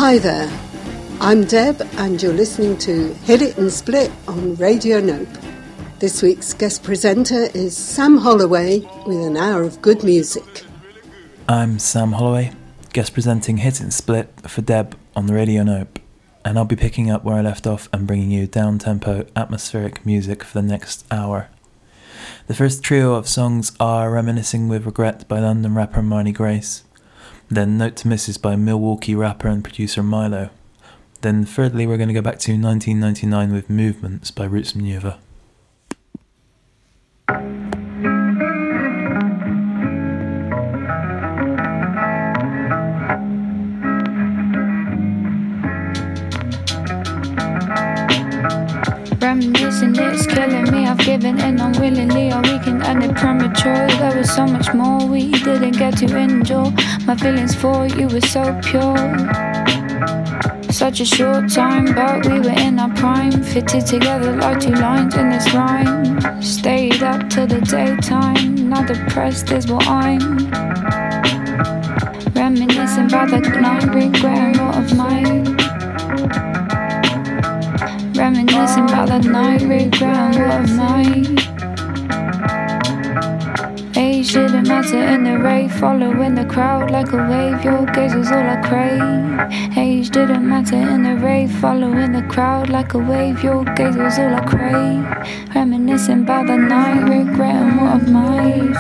Hi there, I'm Deb and you're listening to Hit It and Split on Radio Nope. This week's guest presenter is Sam Holloway with an hour of good music. I'm Sam Holloway, guest presenting Hit It and Split for Deb on the Radio Nope, and I'll be picking up where I left off and bringing you down-tempo, atmospheric music for the next hour. The first trio of songs are Reminiscing with Regret by London rapper Marnie Grace, then Note to Misses by Milwaukee rapper and producer Milo. Then thirdly we're going to go back to 1999 with Movements by Roots Manuva. Reminiscing, it's killing me. I've given in unwillingly, or we can end it prematurely. There was so much more we didn't get to enjoy. My feelings for you were so pure. Such a short time, but we were in our prime, fitted together like two lines in this rhyme. Stayed up till the daytime, not depressed is what I'm. Reminiscing about that night, regretting what of mine. Reminiscing about that night, regretting what of mine. Age didn't matter in the rave, following the crowd like a wave. Your gaze was all I crave. Age didn't matter in the rave, following the crowd like a wave. Your gaze was all I crave. Reminiscing about that night, regretting what of mine.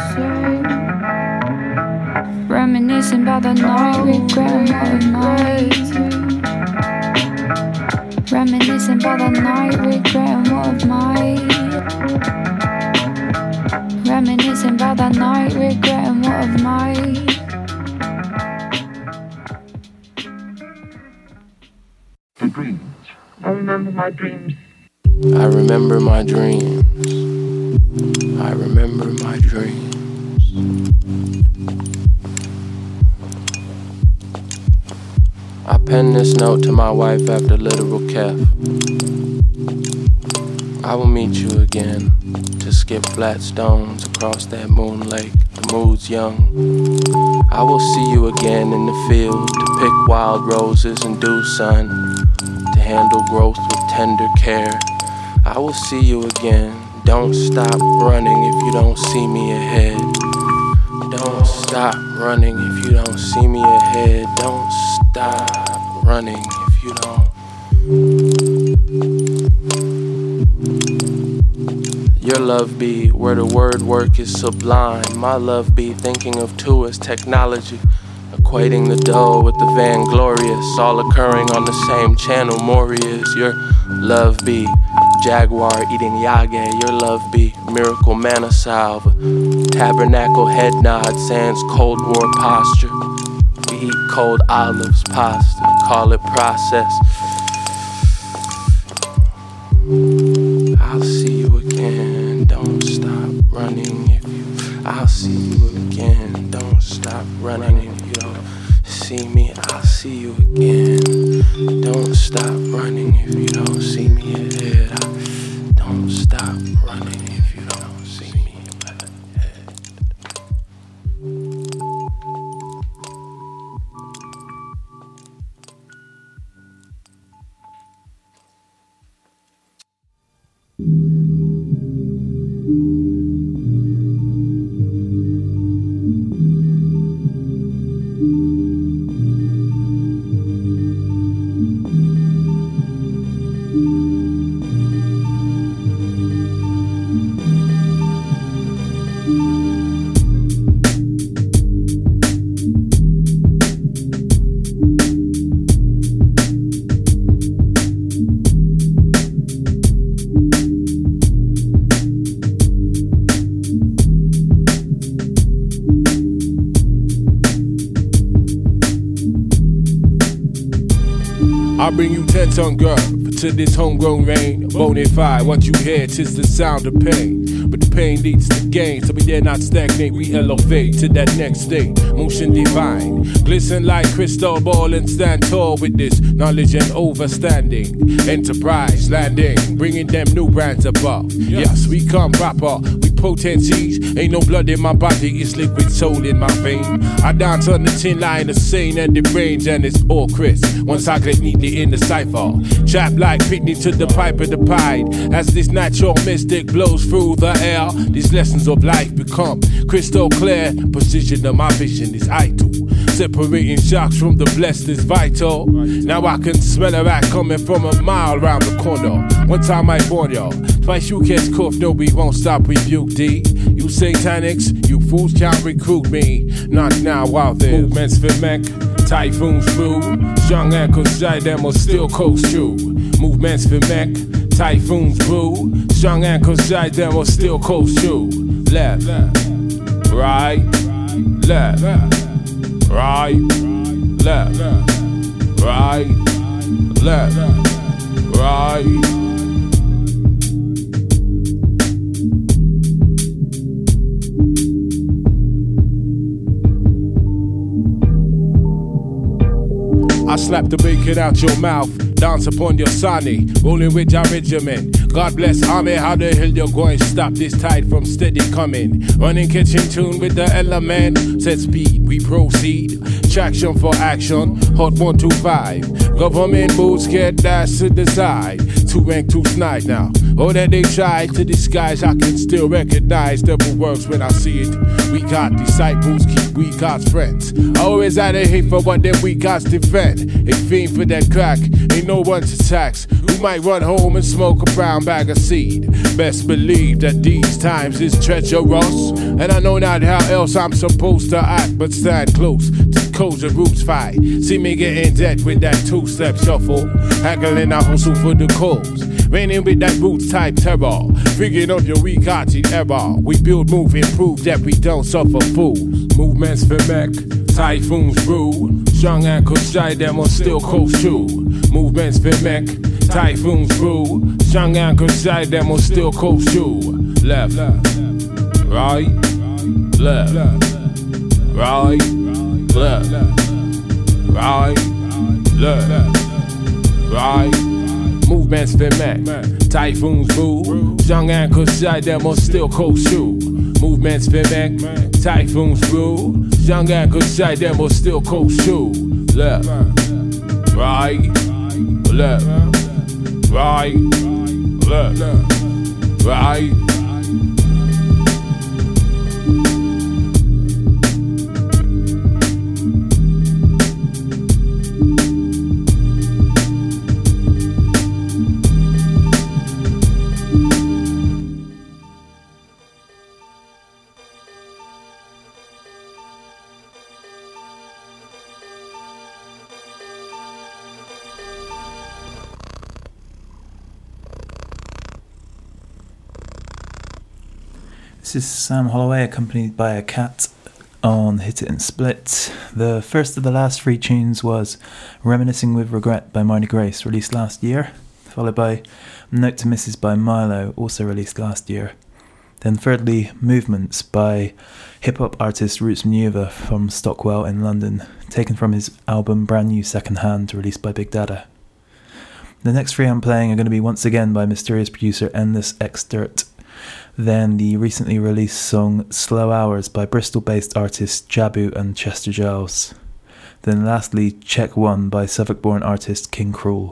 Reminiscing about that night, regretting what of mine. Reminiscing about that night, regretting what of mine. Reminiscing about that night, regretting what of mine. The dreams. I remember my dreams. I remember my dreams. I remember my dreams. I penned this note to my wife after literal Kef. I will meet you again to skip flat stones across that moon lake. The mood's young. I will see you again in the field to pick wild roses and dew sun, to handle growth with tender care. I will see you again. Don't stop running if you don't see me ahead. Don't stop running if you don't see me ahead. Don't stop running if you don't. Your love be where the word work is sublime. My love be thinking of two as technology, equating the dull with the vainglorious, all occurring on the same channel. Morias. Your love be jaguar eating yage. Your love be miracle manna salve, tabernacle head nod, sans cold war posture. We eat cold olives, pasta, call it process. I'll see you again, don't stop running if you. I'll see you again, don't stop running if you don't see me. I'll see you again, don't stop running if you don't see me ahead. Don't stop running if you don't see me ahead. I bring you 10-ton girl to this homegrown rain. Bonafide, what you hear, 'tis the sound of pain. But the pain leads to gain, so we dare not stagnate, we elevate to that next state. Motion divine, glisten like crystal ball and stand tall with this knowledge and overstanding. Enterprise landing, bringing them new brands above. Yes, we come proper, we potencies. Ain't no blood in my body, it's liquid soul in my vein. I dance on the tin line of sane and the range, and it's all crisp. Once I get neatly in the cipher, trap like Pitney to the pipe of the pied. As this natural mystic blows through the air, these lessons of life become crystal clear. Precision of my vision is idle. Separating shocks from the blessed is vital. Now I can smell a rat coming from a mile around the corner. One time I warn y'all, twice you catch cough, no we won't stop rebuke D. You satanics, you fools can't recruit me. Not now out there. Movements for mech, typhoons through. Strong ankles side them will still coast through. Movements for mech, typhoons brew. Strong ankles side them will still coast through. Left, right, left, right, left, right, left, right. I slap the bacon out your mouth, dance upon your sani, rolling with your regiment. God bless army, how the hell you going to stop this tide from steady coming? Running, catching tune with the element, set speed, we proceed. Traction for action, hot 125. Government boots get dashed to the side. 2 rank, 2 snide now. All that they try to disguise, I can still recognize. Double works when I see it. We got disciples, keep we God's friends. I always had a hate for what them we God's defend. A fiend for that crack, ain't no one to tax. Who might run home and smoke a brown bag of seed? Best believe that these times is treacherous, and I know not how else I'm supposed to act, but stand close to codes and roots fight. See me get in debt with that 2-step shuffle, haggling I hustle for the cause. Raining with that roots type terror, figuring of your weak-hearted error. We build, move, improve that we don't suffer fools. Movements for mech, typhoons brew. Strong ankles shy them will still coast through. Movements for mech, typhoons brew. Strong ankles shy them will still coast through. Left, right, left, right, left, right, left, right. Movements for mech, typhoons brew. Strong ankles shy them will still coast through. Movements for mech, typhoons brew. Strong ankles shy them will still coast through. Left, right, left, right, left, right. This is Sam Holloway accompanied by a cat on Hit It and Split. The first of the last 3 tunes was Reminiscing with Regret by Marnie Grace, released last year, followed by Note to Misses by Milo, also released last year. Then thirdly, Movements by hip-hop artist Roots Manuva from Stockwell in London, taken from his album Brand New Second Hand, released by Big Dada. The next 3 I'm playing are going to be once again by mysterious producer Endless X Dirt. Then the recently released song Slow Hours by Bristol-based artists Jabu and Chester Giles. Then lastly, Check One by Suffolk-born artist King Cruel.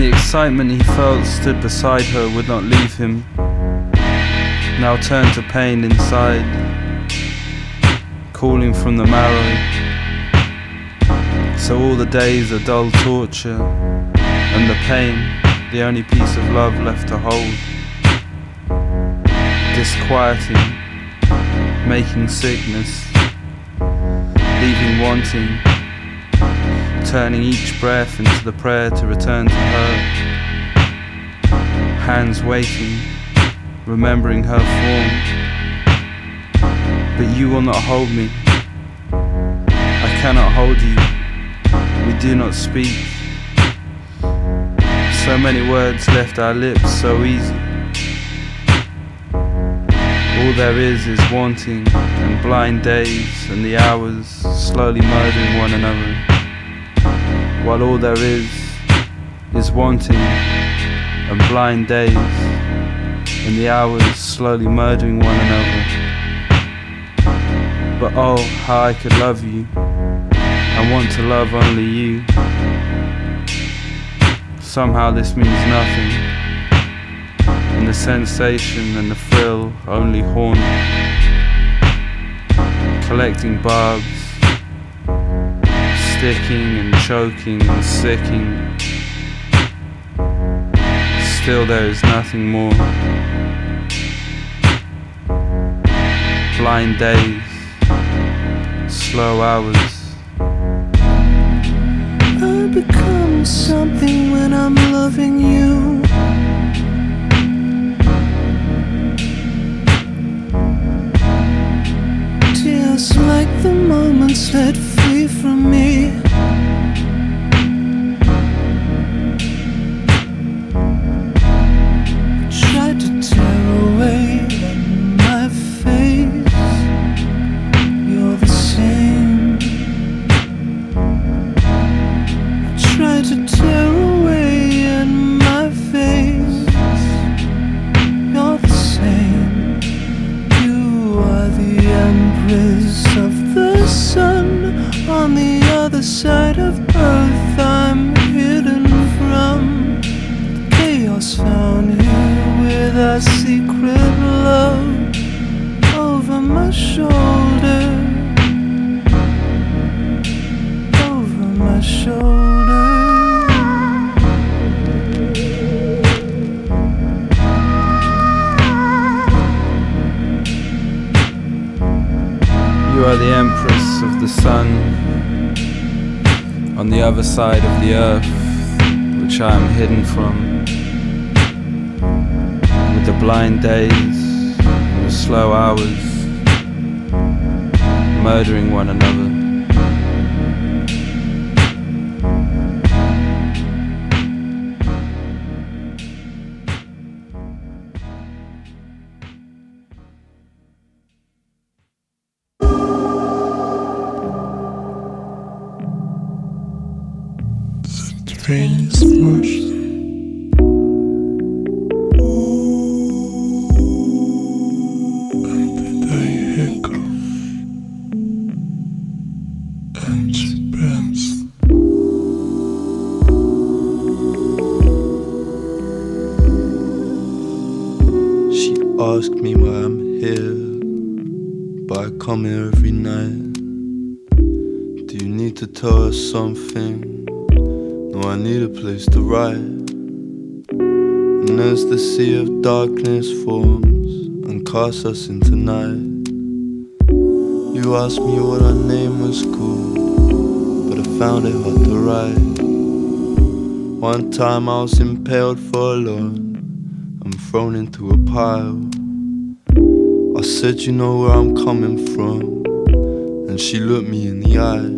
the excitement he felt stood beside her would not leave him, now turned to pain inside, calling from the marrow. So all the days are dull torture, and the pain, the only piece of love left to hold. Disquieting, making sickness, leaving wanting, turning each breath into the prayer to return to her. Hands waiting, remembering her form. But you will not hold me. I cannot hold you. We do not speak. So many words left our lips so easy. All there is wanting and blind days, and the hours slowly murdering one another. While all there is wanting and blind days, and the hours slowly murdering one another. But oh, how I could love you. I want to love only you. Somehow this means nothing, and the sensation and the thrill only haunt. Collecting barbs, sticking and choking and sicking. Still there is nothing more. Blind days, slow hours. I become something when I'm loving you. Just like the moments set free from me. Tried to tear away my face. You're the same. Tried to tear away my face. You're the same. You are the empress of the sun. On the other side of earth I'm hidden from the chaos found here with our secret love over my shoulder. Over my shoulder. You are the empress of the sun, on the other side of the earth, which I am hidden from, with the blind days and the slow hours, murdering one another. Train is pushed. And the day hiccup and she bends. She asked me why I'm here, but I come here every night. Do you need to tell her something? No, I need a place to write. And as the sea of darkness forms and casts us into night, you asked me what our name was called, but I found it hard to write. One time I was impaled for a lot and thrown into a pile. I said, you know where I'm coming from, and she looked me in the eye.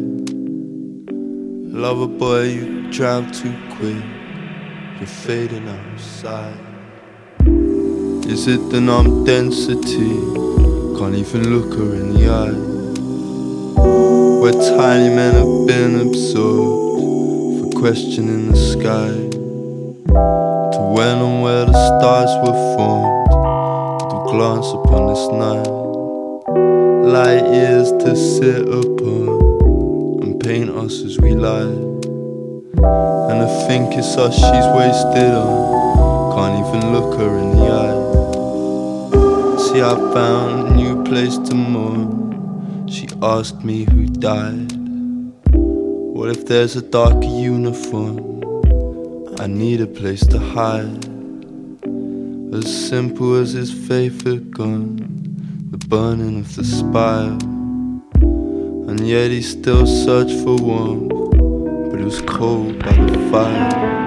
Lover boy, you drive too quick, you're fading outside. Is it the numb density? Can't even look her in the eye. Where tiny men have been absorbed for questioning the sky, to when and where the stars were formed, to glance upon this night. Light years to sit upon and paint us as we lie. And I think it's us she's wasted on. Can't even look her in the eye. See, I found a new place to mourn. She asked me who died. What if there's a darker uniform? I need a place to hide. As simple as his favorite gun, the burning of the spire. And yet he still searched for warmth, but it was cold by the fire.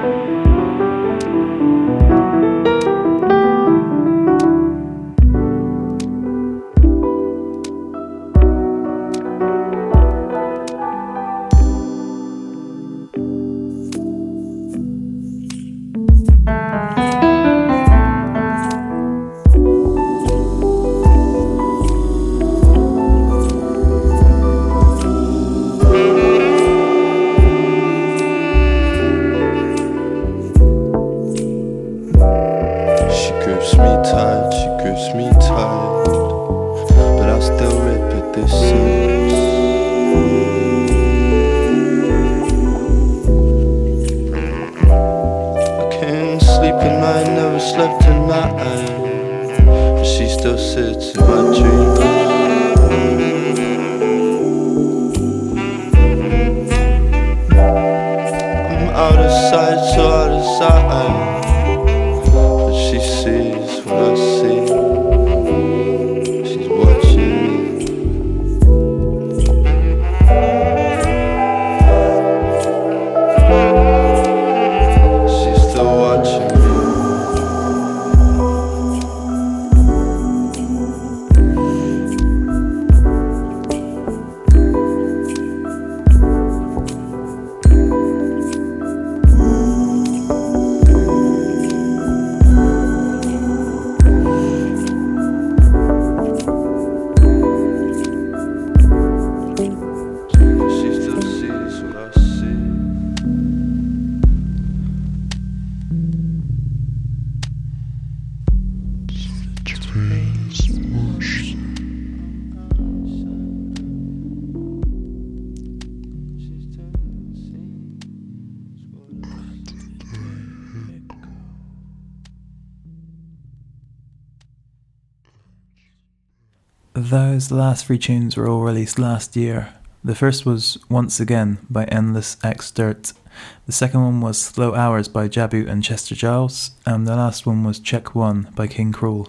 Those last three tunes were all released last year. The first was Once Again by Endless X Dirt. The second one was Slow Hours by Jabu and Chester Giles. And the last one was Check One by King Cruel.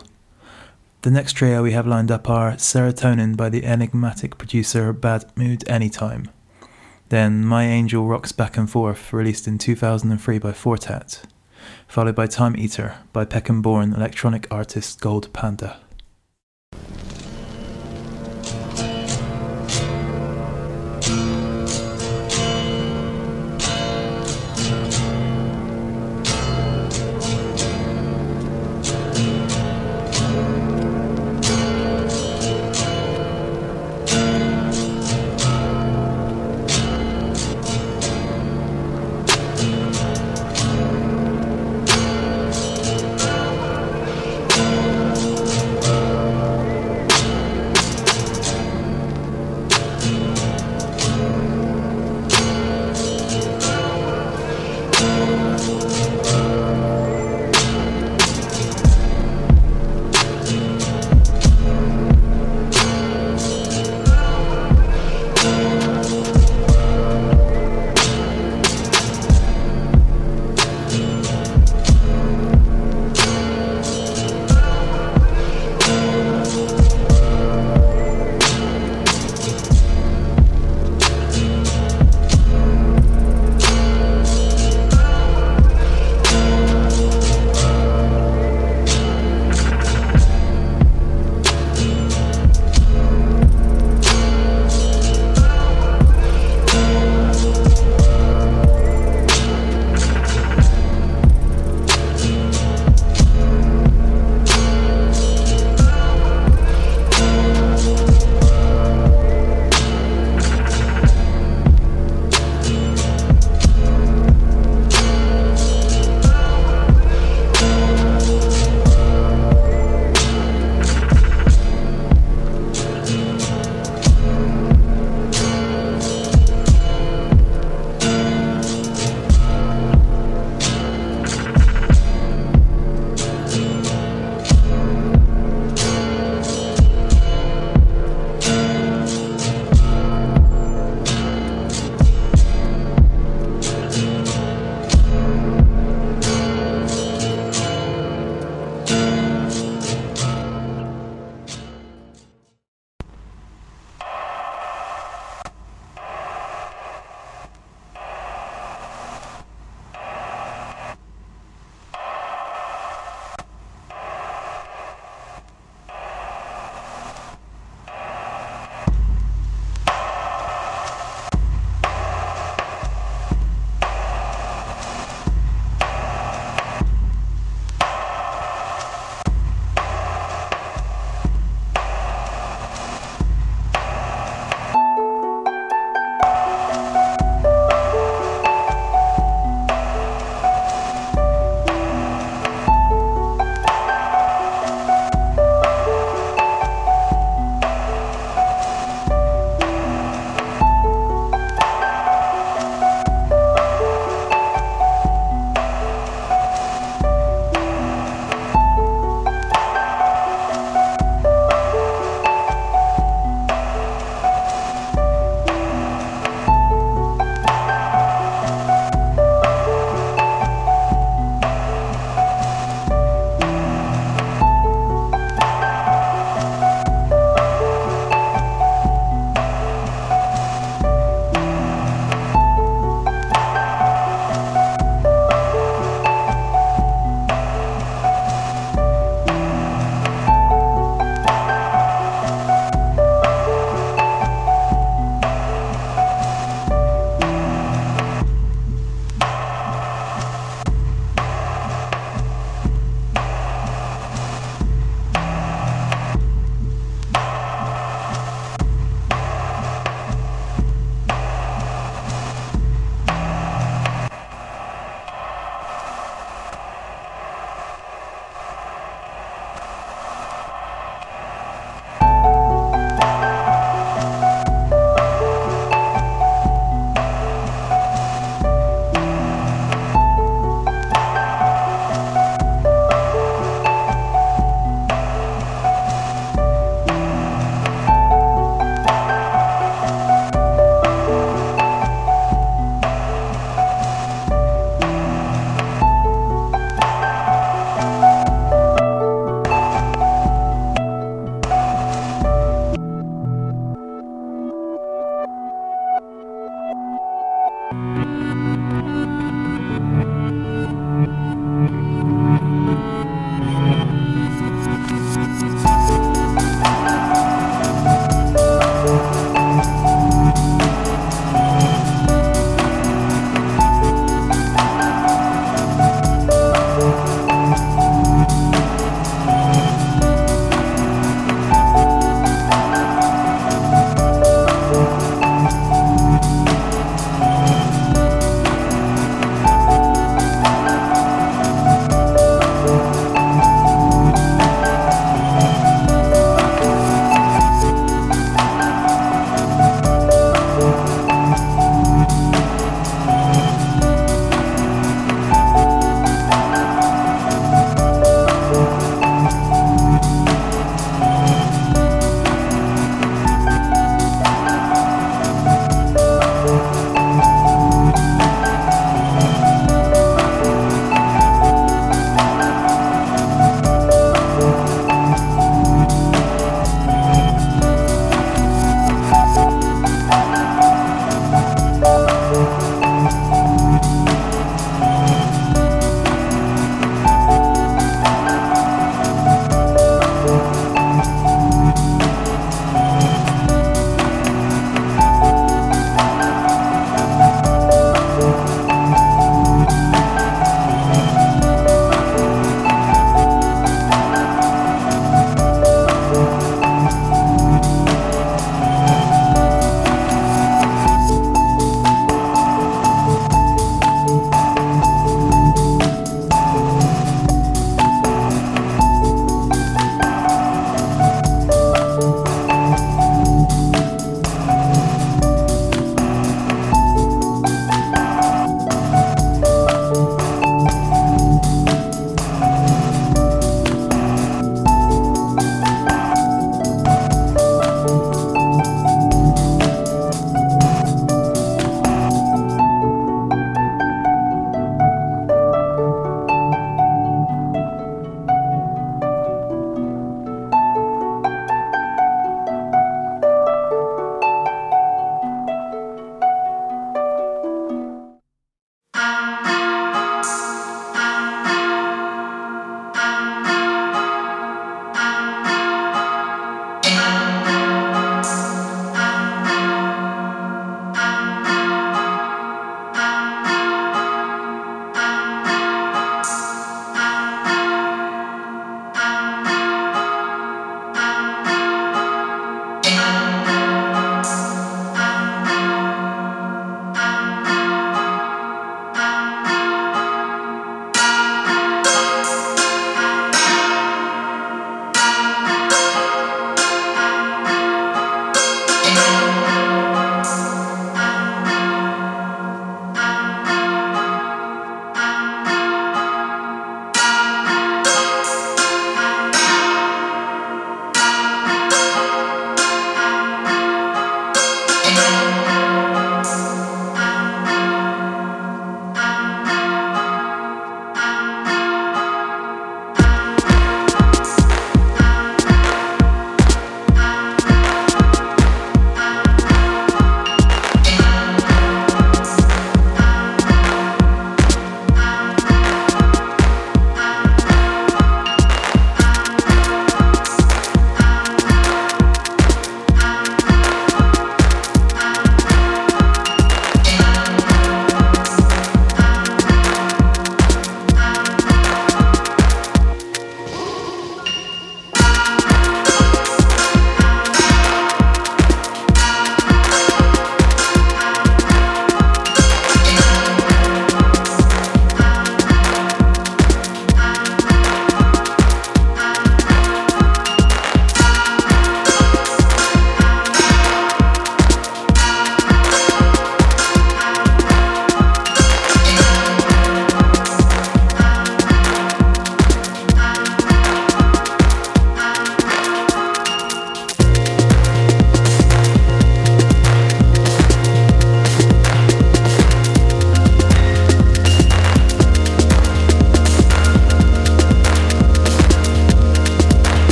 The next trio we have lined up are Serotonin by the enigmatic producer Bad Mood Anytime. Then My Angel Rocks Back and Forth, released in 2003 by Fortet. Followed by Time Eater by Peckham-born electronic artist Gold Panda.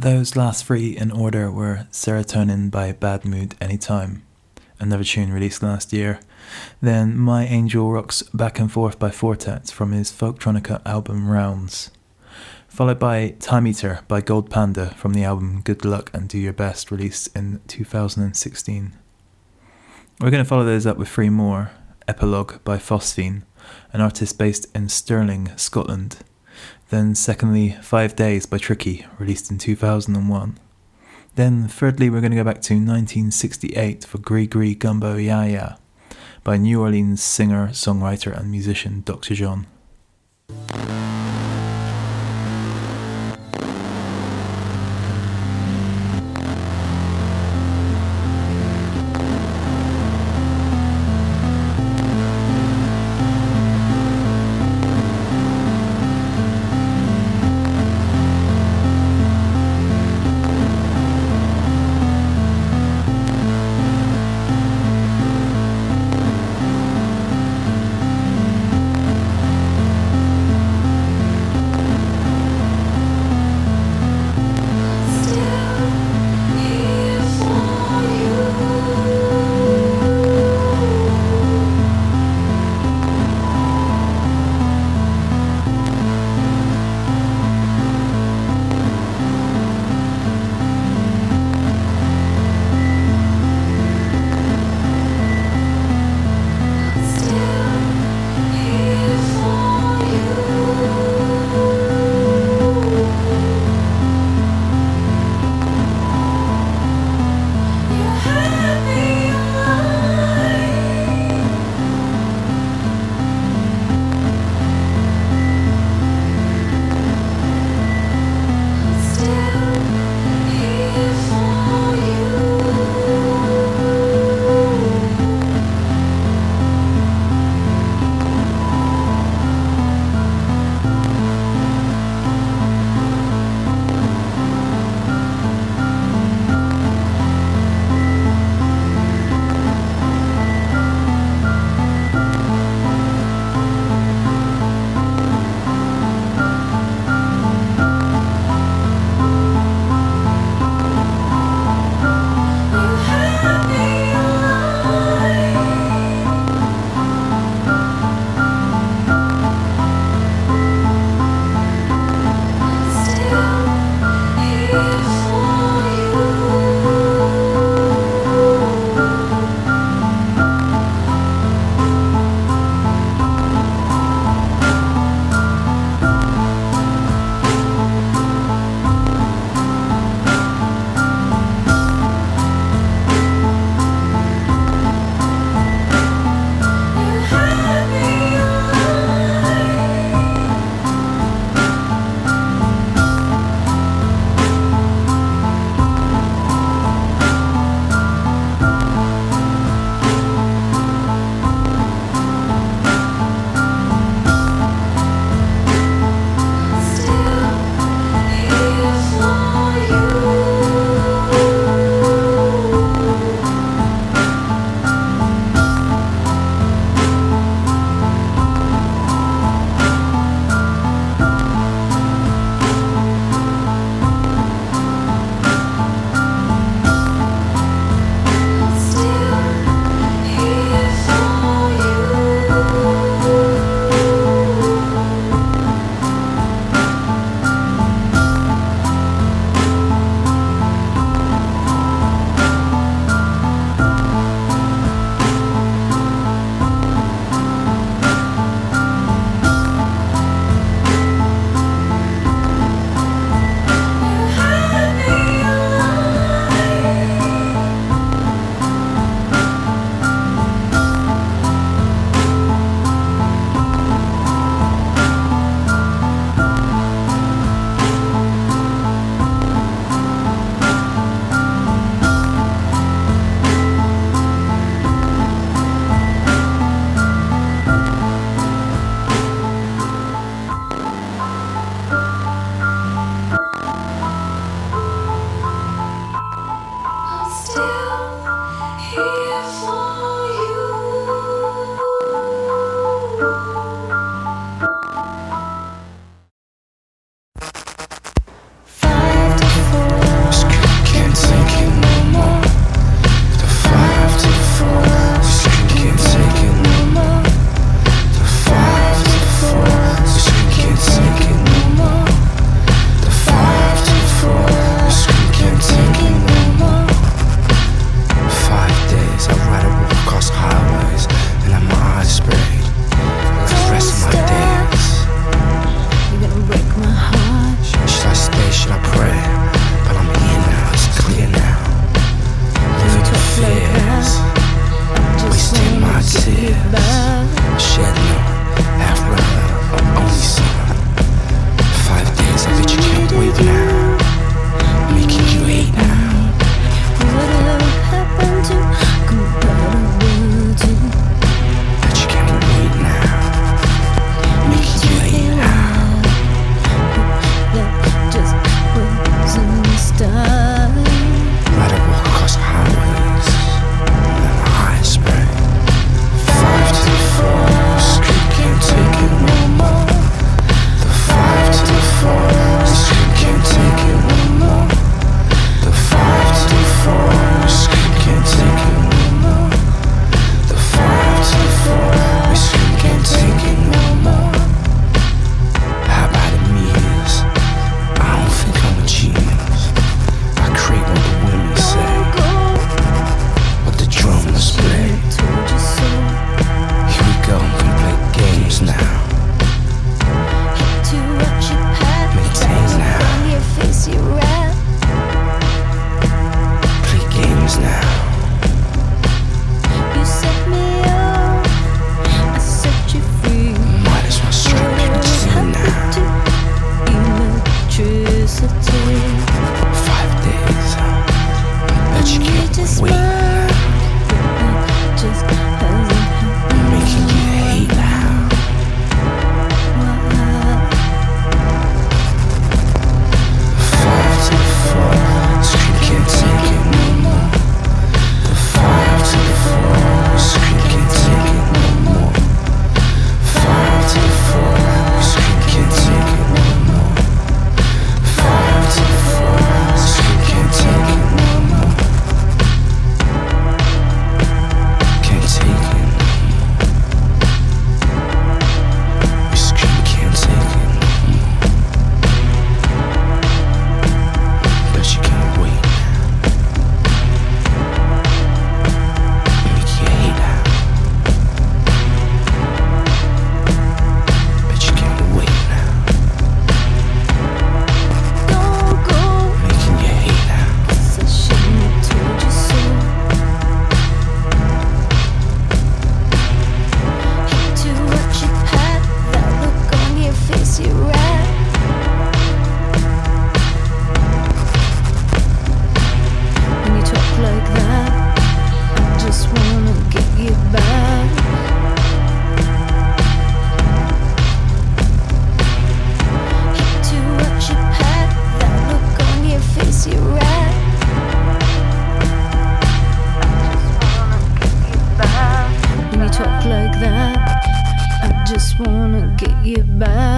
Those last three in order were Serotonin by Bad Mood Anytime, another tune released last year. Then My Angel Rocks Back and Forth by Fortet from his Folktronica album Rounds. Followed by Time Eater by Gold Panda from the album Good Luck and Do Your Best, released in 2016. We're going to follow those up with three more. Epilogue by Phosphine, an artist based in Stirling, Scotland. Then secondly, 5 Days by Tricky, released in 2001. Then thirdly, we're going to go back to 1968 for Gree Gree Gumbo Ya Ya by New Orleans singer, songwriter and musician Dr. John.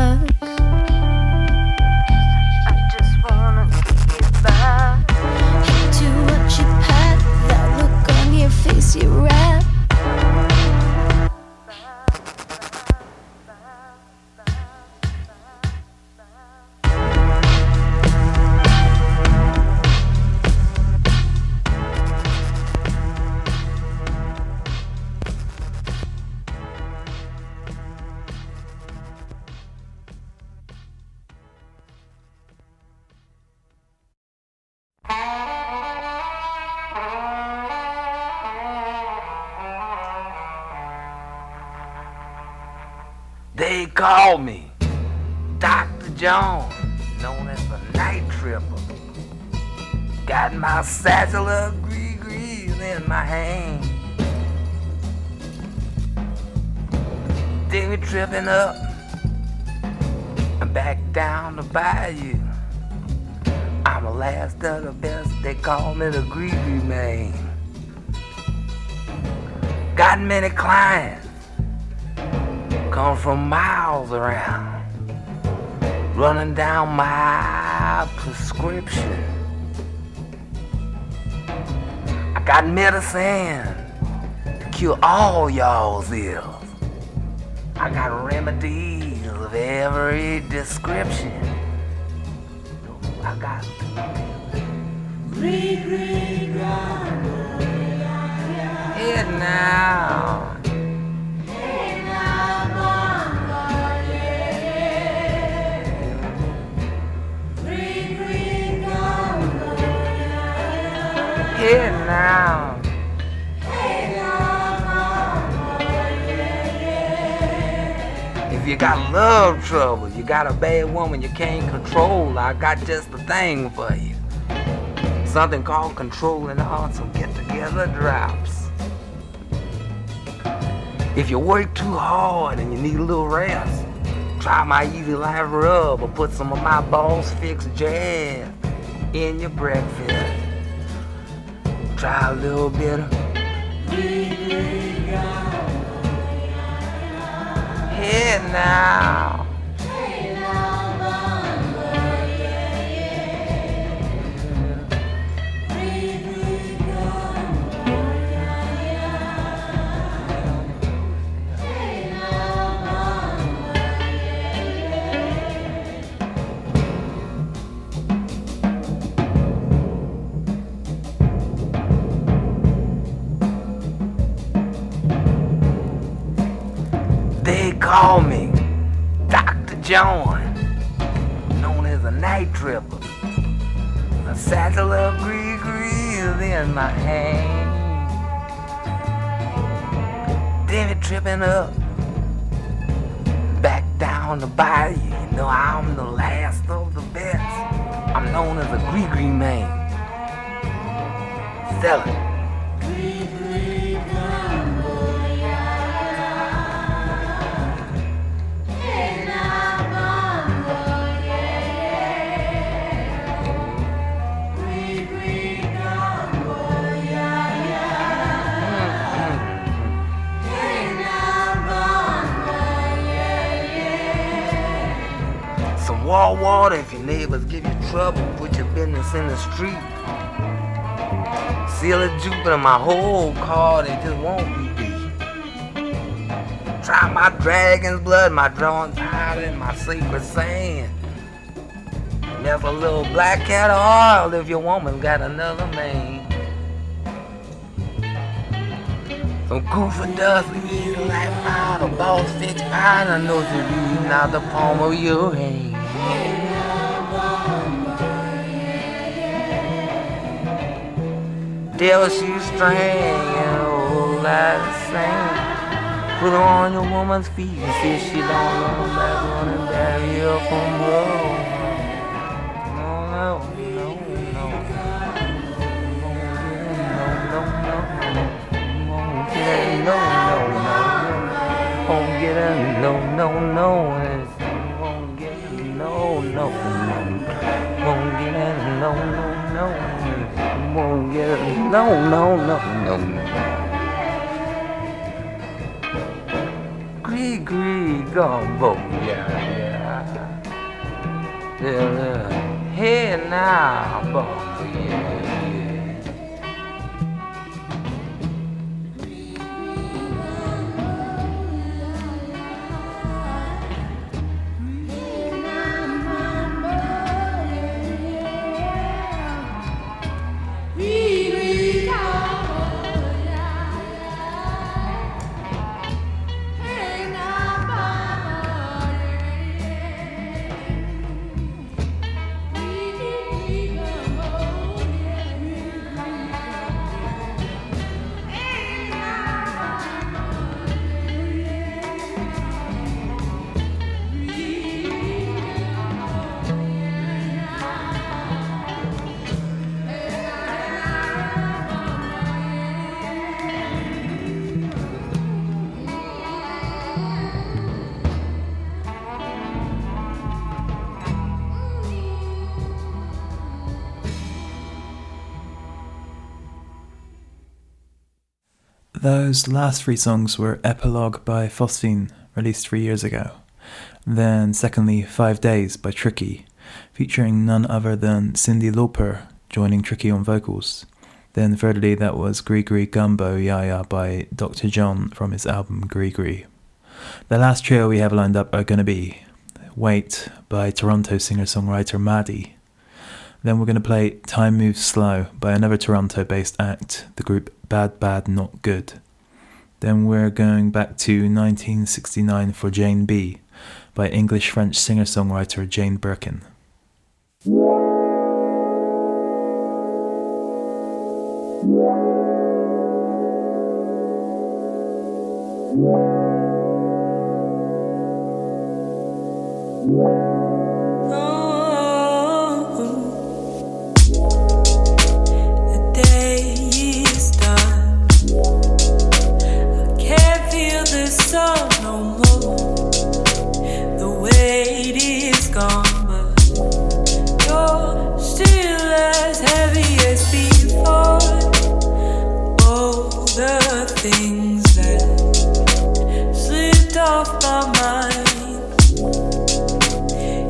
back. I just wanna take you back. Hate to watch you pat that look on your face, you rap. They call me Dr. Jones, known as the Night Tripper. Got my satchel of gree-grees in my hand. They be tripping up and back down the bayou. I'm the last of the best, they call me the gree-gree man. Got many clients, come from miles around, running down my prescription. I got medicine to cure all y'all's ills. I got remedies of every description. I got it now. Here now. If you got love trouble, you got a bad woman you can't control, I got just the thing for you. Something called controlling hearts and get together drops. If you work too hard and you need a little rest, try my Easy Life Rub or put some of my Boss Fix jazz in your breakfast. Try a little bit of here now. They call me Dr. John, known as a night tripper. A satchel of gree-grees in my hand. Then it tripping up, back down the bayou. You know I'm the last of the best. I'm known as a gree-gree man. Selling. Wall water if your neighbors give you trouble. Put your business in the street. Seal of Jupiter, my whole card, it just won't be beat. Try my dragon's blood, my drawn powder, and my sacred sand. There's a little black cat oil if your woman got another man. Some goofer dust, you like powder, Boss Fix powder, I know you're reading out the palm of your hand. Devil shoestring and old light sand. Put her on your woman's feet and see if she don't run back running back here from road. No, no, no, no. Won't get a no, no, no. Won't get a no, no, no. Won't get a no, no, no. Won't get a no, no, no, no. Gree, gree, gumbo, yeah, yeah. Hey now, boy, yeah. Those last three songs were Epilogue by Phosphine, released 3 years ago. Then, secondly, 5 Days by Tricky, featuring none other than Cyndi Lauper, joining Tricky on vocals. Then, thirdly, that was Gri Gri Gumbo Yaya by Dr. John from his album Gri Gri. The last trio we have lined up are going to be Wait by Toronto singer-songwriter Maddie. Then we're going to play Time Moves Slow by another Toronto-based act, the group Bad Bad Not Good. Then we're going back to 1969 for Jane B by English-French singer-songwriter Jane Birkin. Off my mind,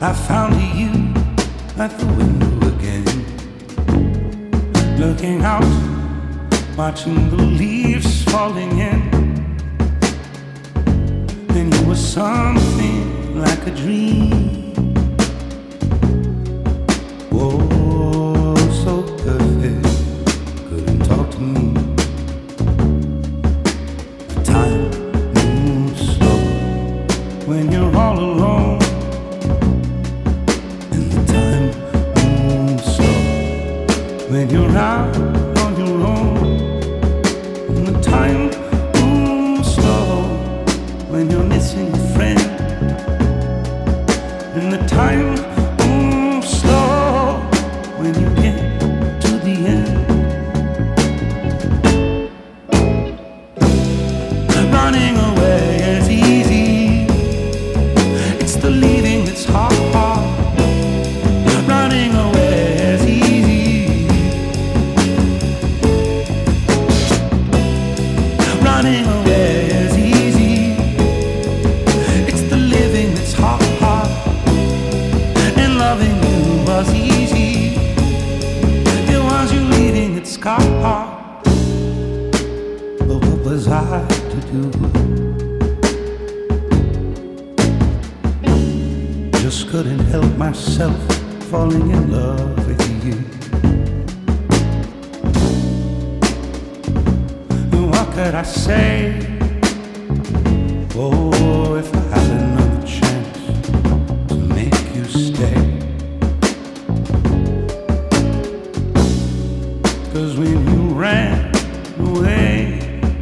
I found you at the window again, looking out, watching the leaves falling in. And you were something like a dream. Oh, so perfect, couldn't talk to me. The time moves slow when you're all alone. When you're out on your own, and the time moves slow when you're missing a friend, and the time moves slow when you get to the end. Running away is easy, it's the leaving that's hard. Running away is easy. Running away is easy. It's the living that's hard. And loving you was easy. It was you leaving that's hard. But what was I to do? Just couldn't help myself falling in love with you. What could I say? Oh, if I had another chance to make you stay. 'Cause when you ran away,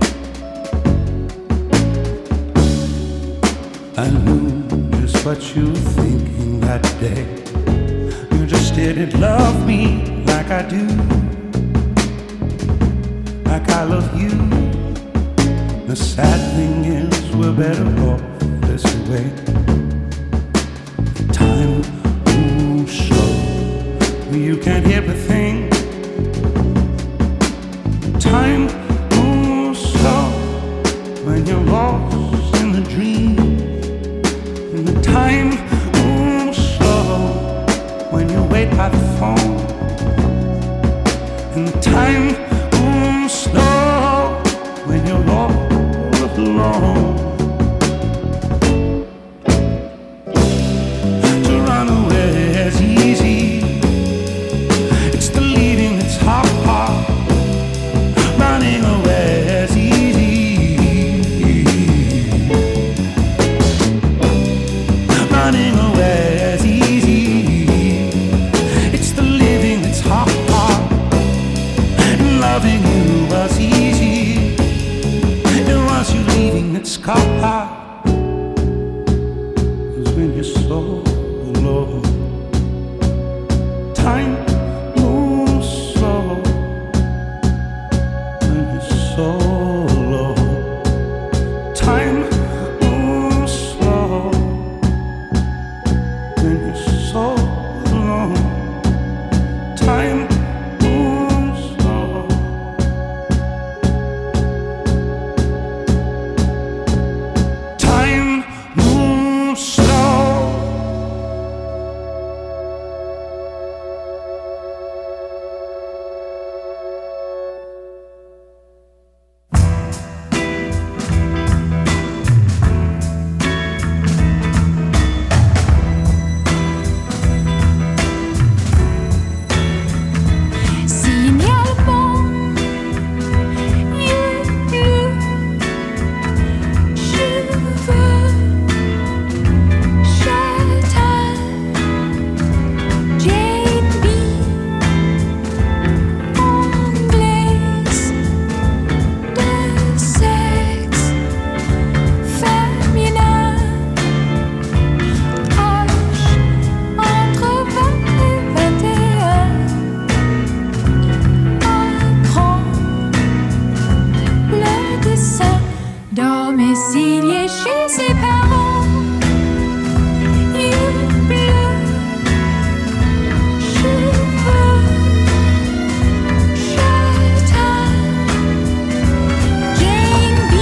I knew just what you were thinking that day. You just didn't love me like I do, like I love you. The sad thing is we're better off this way. Time moves slow, you can't hear a thing. Time moves slow when you're lost in the dream. And the time moves slow when you wait by the phone. And the time moves slow when you're all alone. To run away is easy, it's the leaving that's hard. Running away is easy. Running away is easy. It's the living that's hard. And loving you was easy. It was you leaving that's hard. 'Cause when you're so alone, time moves slow. When you're so alone, time moves slow. When you're so alone, time moves slow. Time moves slow. Signalement, yeux bleus, cheveux châtains, Jane B, anglaise, de sexe féminin, âge entre 20 et 21. Apprends le dessin, domicilié chez ses parents. Yeux bleus, cheveux châtains, Jane B,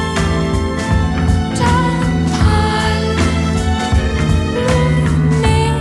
teint pâle, le nez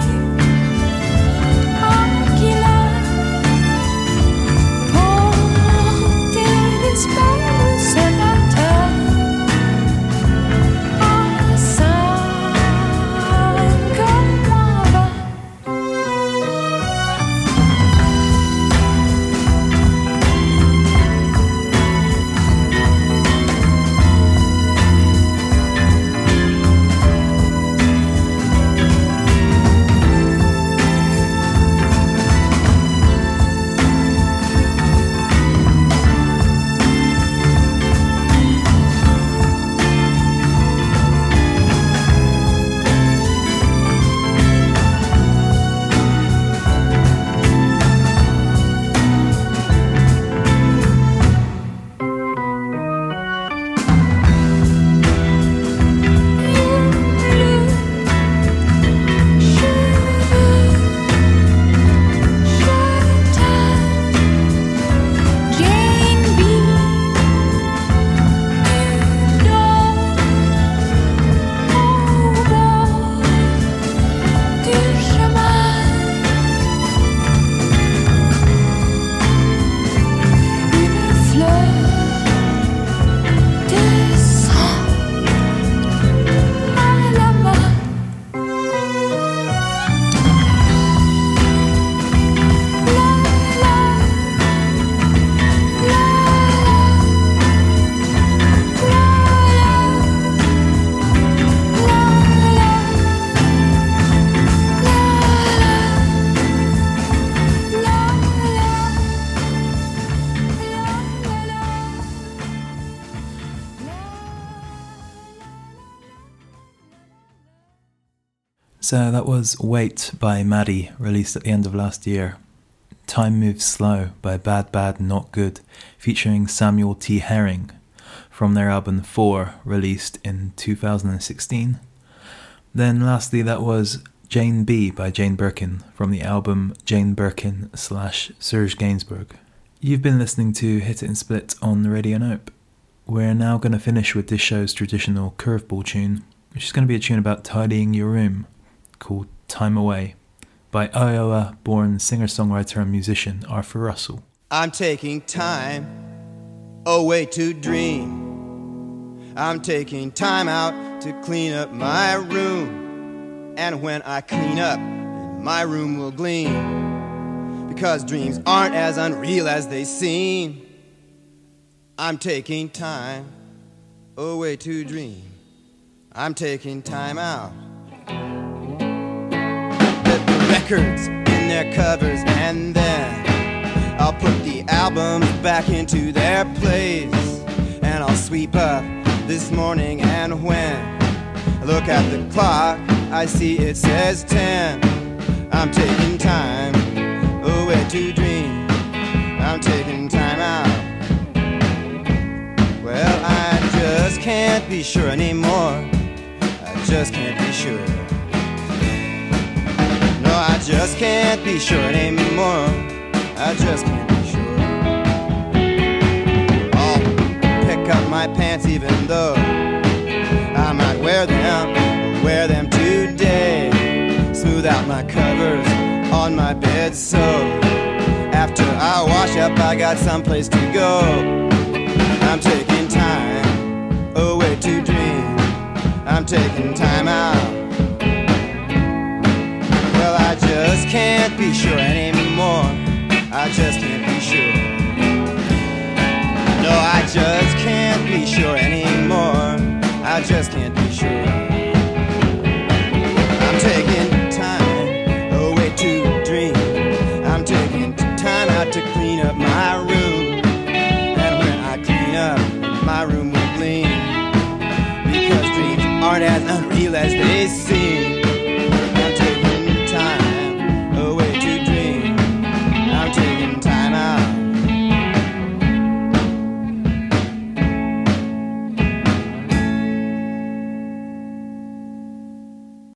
So that was Wait by Maddie, released at the end of last year. Time Moves Slow by Bad Bad Not Good, featuring Samuel T. Herring, from their album 4, released in 2016. Then lastly that was Jane B by Jane Birkin, from the album Jane Birkin / Serge Gainsbourg. You've been listening to Hit It and Split on Radio Nope. We're now going to finish with this show's traditional curveball tune, which is going to be a tune about tidying your room, called Time Away, by Iowa-born singer-songwriter and musician Arthur Russell. I'm taking time away to dream. I'm taking time out to clean up my room. And when I clean up, my room will gleam. Because dreams aren't as unreal as they seem. I'm taking time away to dream. I'm taking time out. Put the records in their covers and then I'll put the albums back into their place. And I'll sweep up this morning and when I look at the clock, I see it says 10. I'm taking time away to dream. I'm taking time out. Well, I just can't be sure anymore. I just can't be sure. No, I just can't be sure anymore. I just can't be sure. I'll pick up my pants even though I might wear them today. Smooth out my covers on my bed so after I wash up I got someplace to go. I'm taking time away to dream. I'm taking time out. Well, I just can't be sure anymore. I just can't be sure. No, I just can't be sure anymore. I just can't be sure. I'm taking time away to dream. I'm taking time out to clean up my room. And when I clean up, my room will gleam. Because dreams aren't as unreal as they seem.